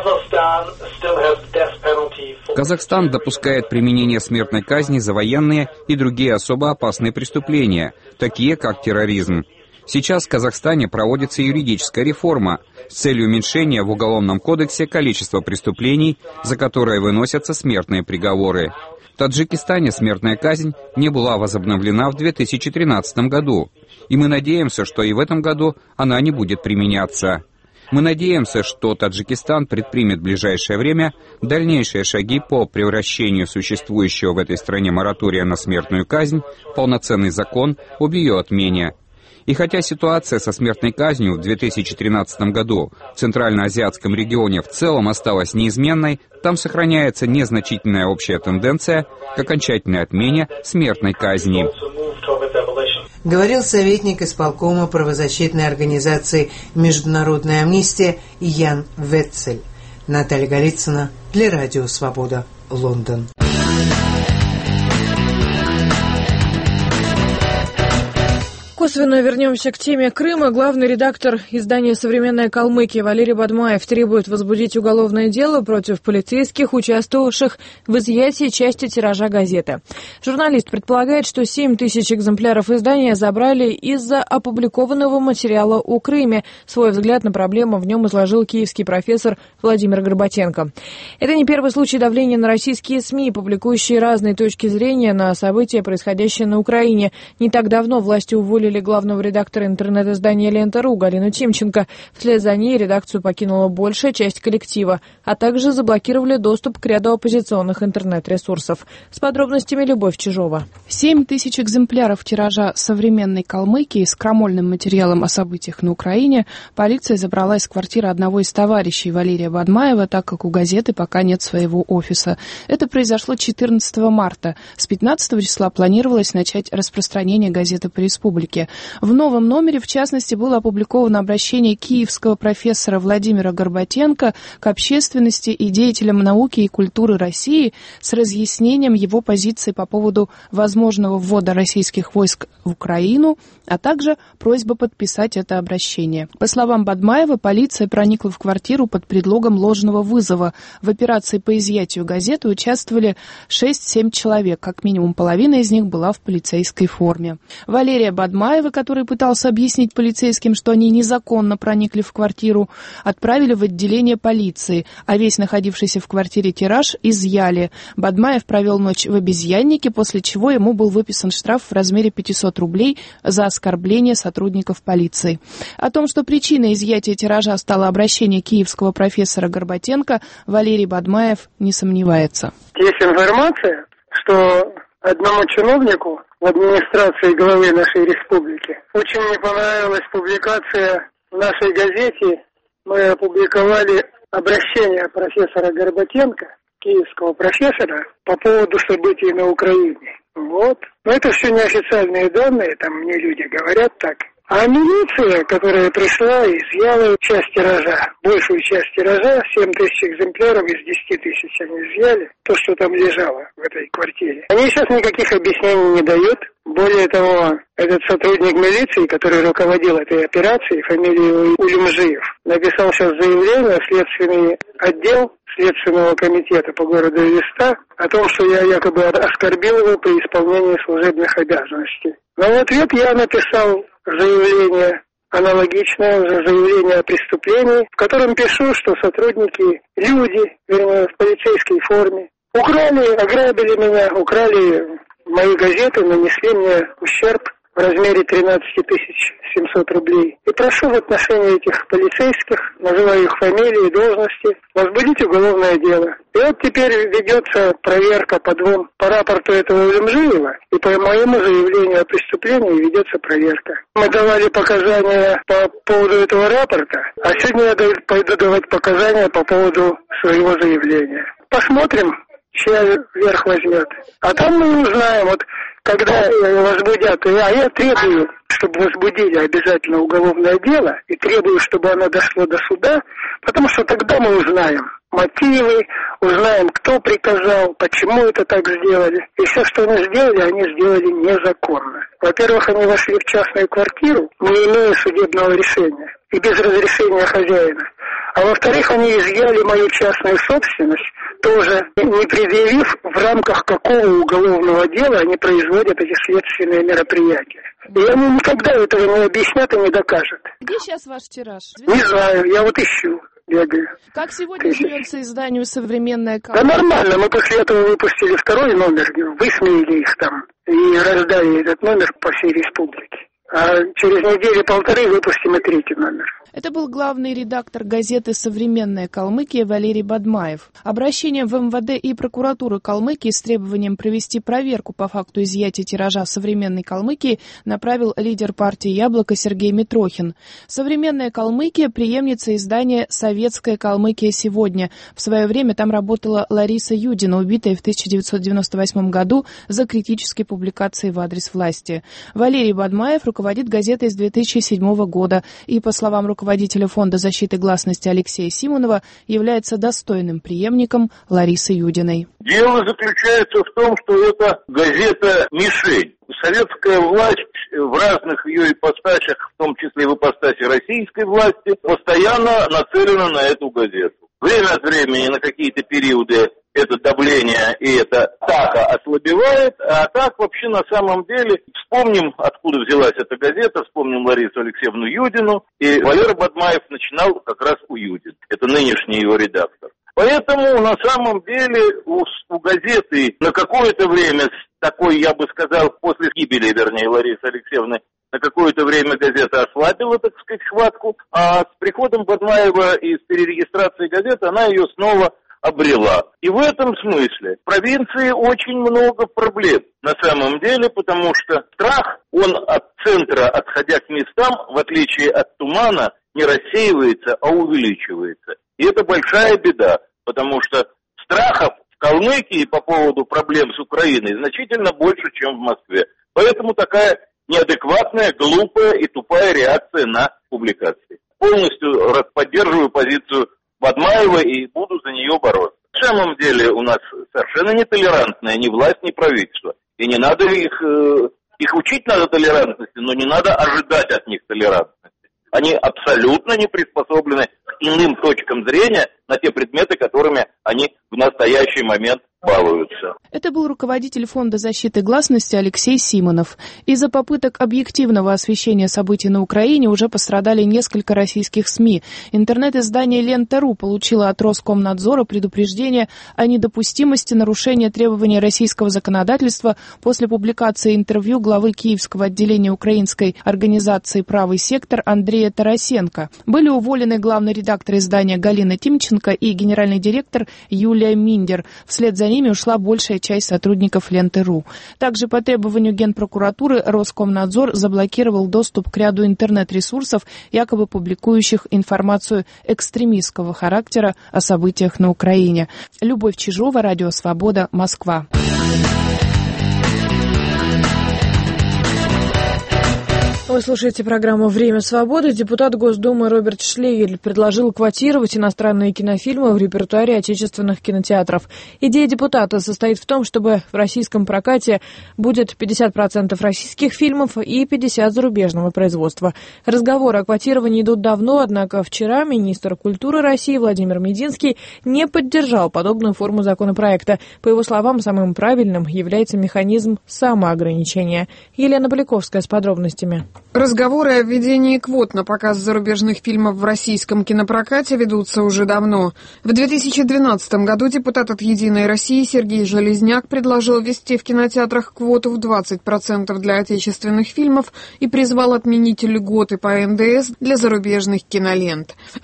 Казахстан допускает применение смертной казни за военные и другие особо опасные преступления, такие как терроризм. Сейчас в Казахстане проводится юридическая реформа с целью уменьшения в Уголовном кодексе количества преступлений, за которые выносятся смертные приговоры. В Таджикистане смертная казнь не была возобновлена в 2013 году, и мы надеемся, что и в этом году она не будет применяться. Мы надеемся, что Таджикистан предпримет в ближайшее время дальнейшие шаги по превращению существующего в этой стране моратория на смертную казнь в полноценный закон об ее отмене. И хотя ситуация со смертной казнью в 2013 году в Центральноазиатском регионе в целом осталась неизменной, там сохраняется незначительная общая тенденция к окончательной отмене смертной казни. Говорил советник исполкома правозащитной организации «Международная амнистия» Ян Ветцель. Наталья Голицына для Радио Свобода, Лондон. Косвенно вернемся к теме Крыма. Главный редактор издания «Современная Калмыкия» Валерий Бадмаев требует возбудить уголовное дело против полицейских, участвовавших в изъятии части тиража газеты. Журналист предполагает, что 7 тысяч экземпляров издания забрали из-за опубликованного материала о Крыме. Свой взгляд на проблему в нем изложил киевский профессор Владимир Горбатенко. Это не первый случай давления на российские СМИ, публикующие разные точки зрения на события, происходящие на Украине. Не так давно власти уволили главного редактора интернет-издания «Лента.ру» Галину Тимченко. Вслед за ней редакцию покинула большая часть коллектива, а также заблокировали доступ к ряду оппозиционных интернет-ресурсов. С подробностями Любовь Чижова. 7 тысяч экземпляров тиража «Современной Калмыкии» с крамольным материалом о событиях на Украине полиция забрала из квартиры одного из товарищей Валерия Бадмаева, так как у газеты пока нет своего офиса. Это произошло 14 марта. С 15 числа планировалось начать распространение газеты по республике. В новом номере, в частности, было опубликовано обращение киевского профессора Владимира Горбатенко к общественности и деятелям науки и культуры России с разъяснением его позиции по поводу возможного ввода российских войск в Украину, а также просьба подписать это обращение. По словам Бадмаева, полиция проникла в квартиру под предлогом ложного вызова. В операции по изъятию газеты участвовали 6-7 человек, как минимум половина из них была в полицейской форме. Валерия Бадмаева, который пытался объяснить полицейским, что они незаконно проникли в квартиру, отправили в отделение полиции, а весь находившийся в квартире тираж изъяли. Бадмаев провел ночь в обезьяннике, после чего ему был выписан штраф в размере 500 рублей за оскорбление сотрудников полиции. О том, что причиной изъятия тиража стало обращение киевского профессора Горбатенко, Валерий Бадмаев не сомневается. Есть информация, что одному чиновнику в администрации главы нашей республики очень не понравилась публикация в нашей газете. Мы опубликовали обращение профессора Горбатенко, киевского профессора, по поводу событий на Украине. Вот. Но это все неофициальные данные, там мне люди говорят так. А милиция, которая пришла, изъяла часть тиража, большую часть тиража, 7 тысяч экземпляров из 10 тысяч они изъяли, то, что там лежало в этой квартире. Они сейчас никаких объяснений не дают. Более того, этот сотрудник милиции, который руководил этой операцией, фамилия Улюмжиев, написал сейчас заявление в следственный отдел Следственного комитета по городу Элиста о том, что я якобы оскорбил его при исполнении служебных обязанностей. Но в ответ я написал заявление аналогичное, заявление о преступлении, в котором пишу, что сотрудники, люди, вернее, в полицейской форме, ограбили меня, украли мои газеты, нанесли мне ущерб в размере 13 700 рублей. И прошу в отношении этих полицейских, называю их фамилии и должности, возбудить уголовное дело. И вот теперь ведется проверка по рапорту этого Улюмжиева, и по моему заявлению о преступлении ведется проверка. Мы давали показания по поводу этого рапорта, а сегодня я пойду давать показания по поводу своего заявления. Посмотрим, чья верх возьмет. А там мы узнаем, вот когда возбудят, я требую, чтобы возбудили обязательно уголовное дело, и требую, чтобы оно дошло до суда, потому что тогда мы узнаем мотивы, узнаем, кто приказал, почему это так сделали. И все, что они сделали незаконно. Во-первых, они вошли в частную квартиру, не имея судебного решения и без разрешения хозяина. А во-вторых, они изъяли мою частную собственность, тоже не предъявив, в рамках какого уголовного дела они производят эти следственные мероприятия. И они никогда этого не объяснят и не докажут. Где сейчас ваш тираж? Не знаю, я вот ищу, бегаю. Как сегодня живется изданию «Современная Калмыкия»? Да нормально, мы после этого выпустили второй номер, высмеяли их там и раздали этот номер по всей республике. А через неделю-полторы выпустим и третий номер. Это был главный редактор газеты «Современная Калмыкия» Валерий Бадмаев. Обращение в МВД и прокуратуру Калмыкии с требованием провести проверку по факту изъятия тиража «Современной Калмыкии» направил лидер партии «Яблоко» Сергей Митрохин. «Современная Калмыкия» — преемница издания «Советская Калмыкия сегодня». В свое время там работала Лариса Юдина, убитая в 1998 году за критические публикации в адрес власти. Валерий Бадмаев руководит газетой с 2007 года и, по словам руководителя Фонда защиты гласности Алексея Симонова, является достойным преемником Ларисы Юдиной. Дело заключается в том, что это газета-мишень. Советская власть в разных ее ипостасях, в том числе в ипостаси российской власти, постоянно нацелена на эту газету. Время от времени на какие-то периоды это давление и эта атака ослабевает, а так вообще на самом деле вспомним, откуда взялась эта газета, вспомним Ларису Алексеевну Юдину, и Валерий Бадмаев начинал как раз у Юдин, это нынешний его редактор. Поэтому на самом деле у газеты на какое-то время, такой, я бы сказал, после гибели, вернее, Ларисы Алексеевны, на какое-то время газета ослабила, так сказать, хватку, а с приходом Бадмаева и с перерегистрацией газеты она ее снова обрела. И в этом смысле в провинции очень много проблем на самом деле, потому что страх, он от центра, отходя к местам, в отличие от тумана, не рассеивается, а увеличивается. И это большая беда, потому что страхов в Калмыкии по поводу проблем с Украиной значительно больше, чем в Москве. Поэтому такая неадекватная, глупая и тупая реакция на публикации. Полностью поддерживаю позицию Бадмаева и буду за нее бороться. На самом деле у нас совершенно нетолерантная ни власть, ни правительство. И не надо их учить надо толерантности, но не надо ожидать от них толерантности. Они абсолютно не приспособлены к иным точкам зрения на те предметы, которыми они в настоящий момент балуются. Это был руководитель Фонда защиты гласности Алексей Симонов. Из-за попыток объективного освещения событий на Украине уже пострадали несколько российских СМИ. Интернет-издание «Лента.ру» получило от Роскомнадзора предупреждение о недопустимости нарушения требований российского законодательства после публикации интервью главы Киевского отделения украинской организации «Правый сектор» Андрея Тарасенко. Были уволены главный редактор издания Галина Тимченко и генеральный директор Юлия Миндер. Вслед за ними ушла большая часть сотрудников Ленты.ру. Также по требованию Генпрокуратуры Роскомнадзор заблокировал доступ к ряду интернет-ресурсов, якобы публикующих информацию экстремистского характера о событиях на Украине. Любовь Чижова, Радио Свобода, Москва. Вы слушаете программу «Время свободы». Депутат Госдумы Роберт Шлегель предложил квотировать иностранные кинофильмы в репертуаре отечественных кинотеатров. Идея депутата состоит в том, чтобы в российском прокате будет 50% российских фильмов и 50% зарубежного производства. Разговоры о квотировании идут давно, однако вчера министр культуры России Владимир Мединский не поддержал подобную форму законопроекта. По его словам, самым правильным является механизм самоограничения. Елена Поляковская с подробностями. Разговоры о введении квот на показ зарубежных фильмов в российском кинопрокате ведутся уже давно. В 2012 году депутат от «Единой России» Сергей Железняк предложил ввести в кинотеатрах квоту в 20% для отечественных фильмов и призвал отменить льготы по НДС для зарубежных кинолент. В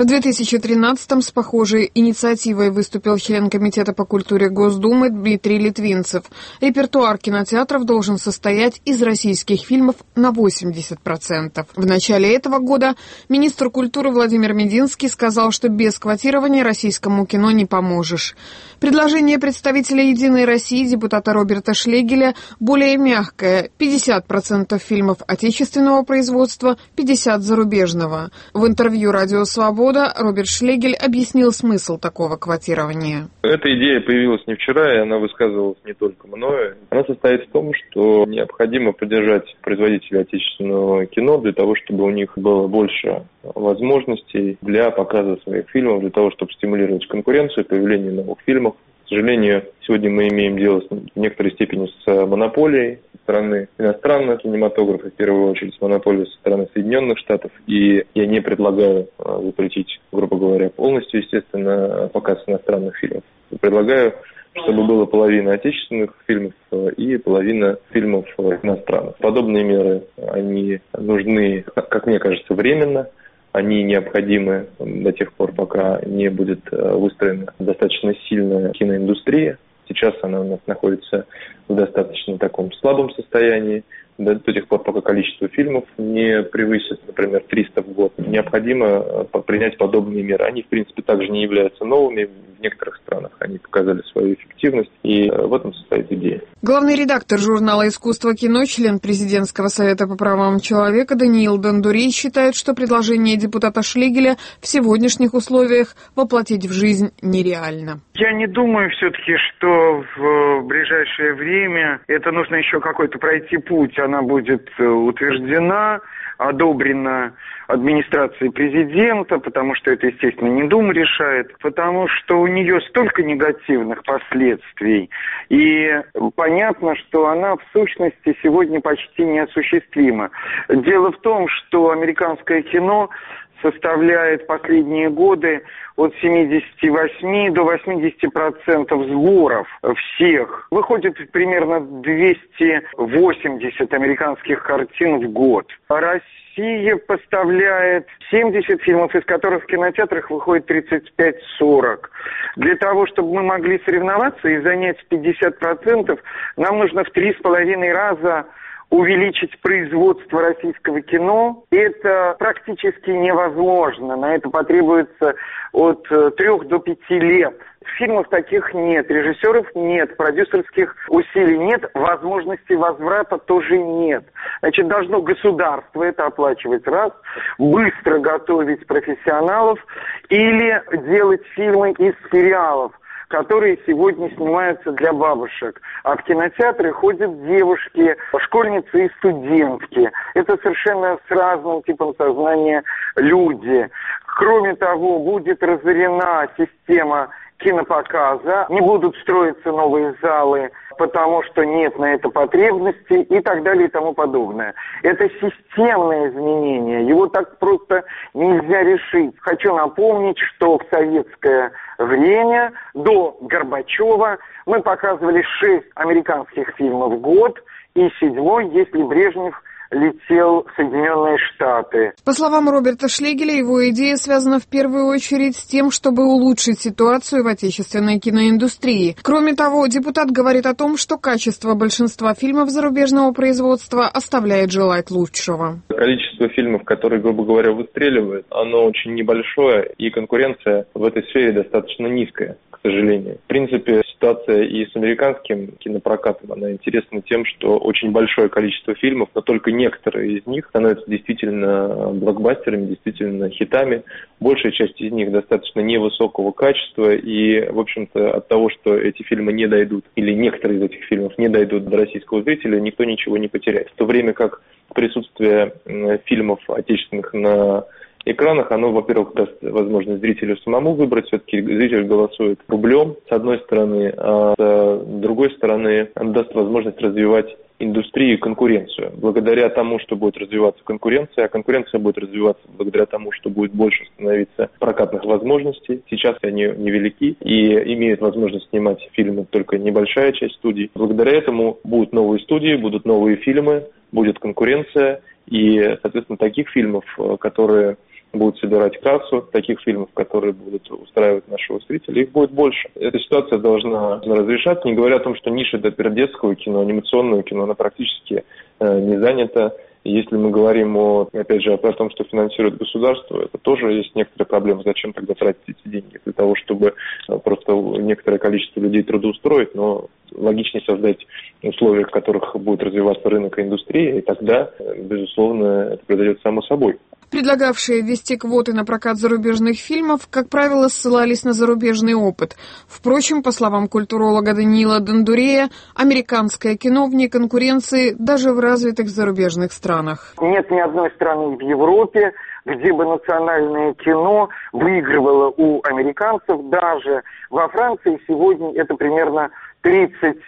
2013 с похожей инициативой выступил член Комитета по культуре Госдумы Дмитрий Литвинцев. Репертуар кинотеатров должен состоять из российских фильмов на 80%. В начале этого года министр культуры Владимир Мединский сказал, что без квотирования российскому кино не поможешь. Предложение представителя «Единой России» депутата Роберта Шлегеля более мягкое – 50% фильмов отечественного производства, 50% зарубежного. В интервью «Радио Свобода» Роберт Шлегель объяснил смысл такого квотирования. Эта идея появилась не вчера, и она высказывалась не только мною. Она состоит в том, что необходимо поддержать производителей отечественного кино для того, чтобы у них было больше возможностей для показа своих фильмов, для того, чтобы стимулировать конкуренцию, появление новых фильмов. К сожалению, сегодня мы имеем дело в некоторой степени с монополией со стороны иностранных кинематографов, в первую очередь с монополией со стороны Соединенных Штатов. И я не предлагаю запретить, грубо говоря, полностью, естественно, показ иностранных фильмов. Я предлагаю, чтобы было половина отечественных фильмов и половина фильмов иностранных. Подобные меры, они нужны, как мне кажется, временно. Они необходимы до тех пор, пока не будет выстроена достаточно сильная киноиндустрия. Сейчас она у нас находится в достаточно таком слабом состоянии. До тех пор, пока количество фильмов не превысит, например, 300 в год, необходимо принять подобные меры. Они, в принципе, также не являются новыми. В некоторых странах они показали свою эффективность, и в этом состоит идея. Главный редактор журнала «Искусство кино», член Президентского совета по правам человека Даниил Дондурей считает, что предложение депутата Шлегеля в сегодняшних условиях воплотить в жизнь нереально. Я не думаю все-таки, что в ближайшее время это нужно еще какой-то пройти путь. Она будет утверждена, одобрена администрацией президента, потому что это, естественно, не Дума решает, потому что у нее столько негативных последствий, и понятно, что она в сущности сегодня почти неосуществима. Дело в том, что американское кино составляет последние годы от 78 до 80% сборов всех. Выходит примерно 280 американских картин в год. Россия поставляет 70 фильмов, из которых в кинотеатрах выходит 35-40. Для того, чтобы мы могли соревноваться и занять 50%, нам нужно в 3,5 раза увеличить производство российского кино. Это практически невозможно. На это потребуется от 3 до 5 лет. Фильмов таких нет, режиссеров нет, продюсерских усилий нет, возможности возврата тоже нет. Значит, должно государство это оплачивать раз, быстро готовить профессионалов или делать фильмы из сериалов, которые сегодня снимаются для бабушек. А в кинотеатры ходят девушки, школьницы и студентки. Это совершенно с разным типом сознания люди. Кроме того, будет разорена система кинопоказа, не будут строиться новые залы, потому что нет на это потребности и так далее и тому подобное. Это системное изменение, его так просто нельзя решить. Хочу напомнить, что в советское время, до Горбачева, мы показывали 6 американских фильмов в год, и 7-й, если Брежнев летел в Соединенные Штаты. По словам Роберта Шлегеля, его идея связана в первую очередь с тем, чтобы улучшить ситуацию в отечественной киноиндустрии. Кроме того, депутат говорит о том, что качество большинства фильмов зарубежного производства оставляет желать лучшего. Количество фильмов, которые, грубо говоря, выстреливают, оно очень небольшое, и конкуренция в этой сфере достаточно низкая. к сожалению. В принципе, ситуация и с американским кинопрокатом, она интересна тем, что очень большое количество фильмов, но только некоторые из них становятся действительно блокбастерами, действительно хитами. Большая часть из них достаточно невысокого качества, и, в общем-то, от того, что эти фильмы не дойдут, или некоторые из этих фильмов не дойдут до российского зрителя, никто ничего не потеряет. В то время как присутствие фильмов отечественных на экранах, оно, во-первых, даст возможность зрителю самому выбрать, все-таки зритель голосует рублем, с одной стороны, а с другой стороны, даст возможность развивать индустрию и конкуренцию. Благодаря тому, что будет развиваться конкуренция, а конкуренция будет развиваться благодаря тому, что будет больше становиться прокатных возможностей. Сейчас они невелики и имеют возможность снимать фильмы только небольшая часть студий. Благодаря этому будут новые студии, будут новые фильмы, будет конкуренция и, соответственно, таких фильмов, которые будут собирать кассу, таких фильмов, которые будут устраивать нашего зрителя, их будет больше. Эта ситуация должна разрешаться, не говоря о том, что ниша детского кино, анимационного кино, она практически не занята. Если мы говорим опять же, о том, что финансирует государство, это тоже есть некоторые проблемы. Зачем тогда тратить эти деньги? Для того, чтобы просто некоторое количество людей трудоустроить, но логичнее создать условия, в которых будет развиваться рынок и индустрия, и тогда, безусловно, это произойдет само собой. Предлагавшие ввести квоты на прокат зарубежных фильмов, как правило, ссылались на зарубежный опыт. Впрочем, по словам культуролога Даниила Дондурея, американское кино вне конкуренции даже в развитых зарубежных странах. Нет ни одной страны в Европе, где бы национальное кино выигрывало у американцев. Даже во Франции сегодня это примерно 35%,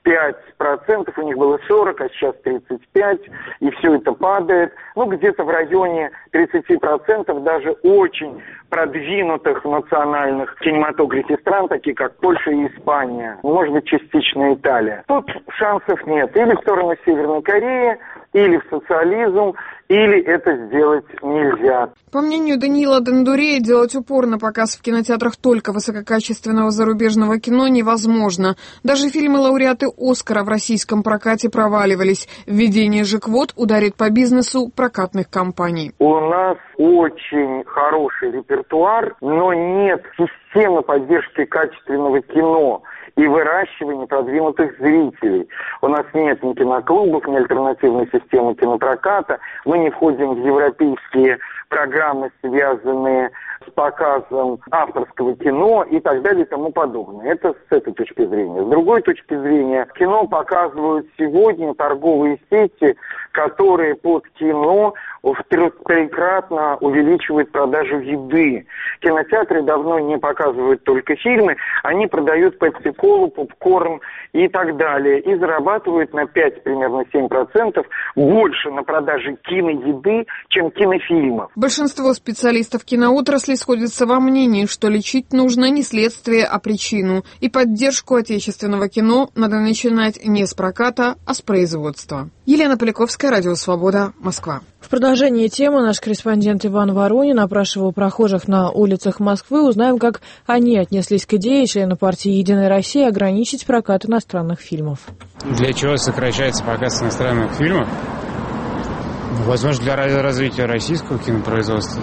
у них было 40, а сейчас 35, и все это падает. Где-то в районе 30% даже очень продвинутых национальных кинематографе стран, такие как Польша и Испания, может быть, частично Италия. Тут шансов нет. Или в сторону Северной Кореи, или в социализм, или это сделать нельзя. По мнению Даниила Дондурея, делать упор на показ в кинотеатрах только высококачественного зарубежного кино невозможно. Даже фильмы-лауреаты «Оскара» в российском прокате проваливались. Введение же квот ударит по бизнесу прокатных компаний. У нас очень хороший репертуар, но нет системы поддержки качественного кино и выращивания продвинутых зрителей. У нас нет ни киноклубов, ни альтернативной системы кинопроката. Мы не входим в европейские программы, связанные с показом авторского кино и так далее и тому подобное. Это с этой точки зрения. С другой точки зрения, кино показывают сегодня торговые сети, которые под кино в трехкратно увеличивают продажу еды. Кинотеатры давно не показывают только фильмы, они продают пепси-колу, попкорн и так далее. И зарабатывают на 5, примерно 7% больше на продаже киноеды, чем кинофильмов. Большинство специалистов киноотрасли сходятся во мнении, что лечить нужно не следствие, а причину. И поддержку отечественного кино надо начинать не с проката, а с производства. Елена Поляковская, Радио Свобода, Москва. В продолжении темы наш корреспондент Иван Воронин опрашивал прохожих на улицах Москвы. Узнаем, как они отнеслись к идее члена партии «Единая Россия» ограничить прокат иностранных фильмов. Для чего сокращается показ иностранных фильмов? Возможно, для развития российского кинопроизводства.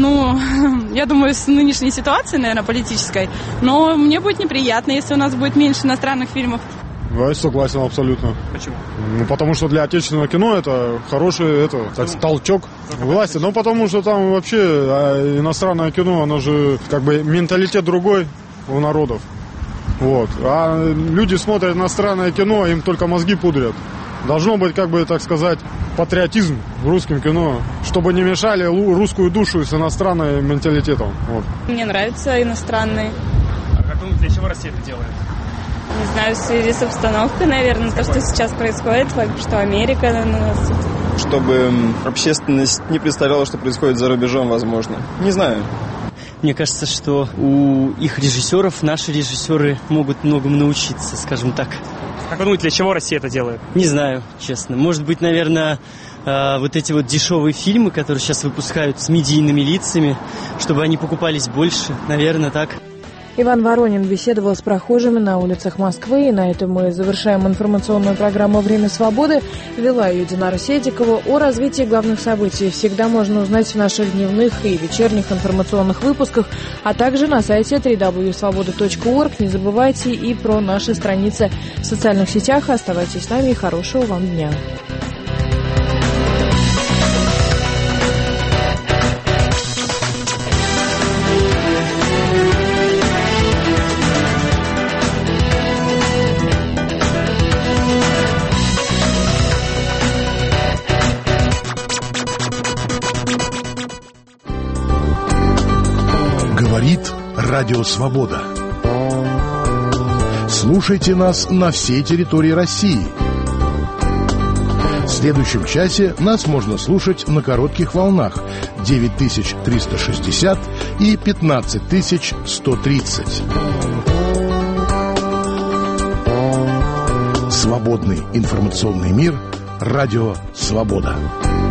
Я думаю, с нынешней ситуацией, наверное, политической. Но мне будет неприятно, если у нас будет меньше иностранных фильмов. Я согласен абсолютно. Почему? Потому что для отечественного кино это хороший толчок власти. Потому что там вообще иностранное кино, оно же менталитет другой у народов. А люди смотрят иностранное кино, им только мозги пудрят. Должно быть, патриотизм в русском кино, чтобы не мешали русскую душу с иностранным менталитетом. Мне нравятся иностранные. А как думаете, для чего Россия это делает? Не знаю, в связи с обстановкой, наверное, то, что сейчас происходит, что Америка на нас. Чтобы общественность не представляла, что происходит за рубежом, возможно. Не знаю. Мне кажется, что у их режиссеров наши режиссеры могут многому научиться, скажем так. Как вы думаете, для чего Россия это делает? Не знаю, честно. Может быть, наверное, вот эти дешевые фильмы, которые сейчас выпускают с медийными лицами, чтобы они покупались больше, наверное, так. Иван Воронин беседовал с прохожими на улицах Москвы. И на этом мы завершаем информационную программу «Время свободы». Вела ее Динара Седикова. О развитии главных событий всегда можно узнать в наших дневных и вечерних информационных выпусках, а также на сайте www.svoboda.org. Не забывайте и про наши страницы в социальных сетях. Оставайтесь с нами и хорошего вам дня. Говорит Радио Свобода. Слушайте нас на всей территории России. В следующем часе нас можно слушать на коротких волнах 9360 и 15130. Свободный информационный мир. Радио Свобода.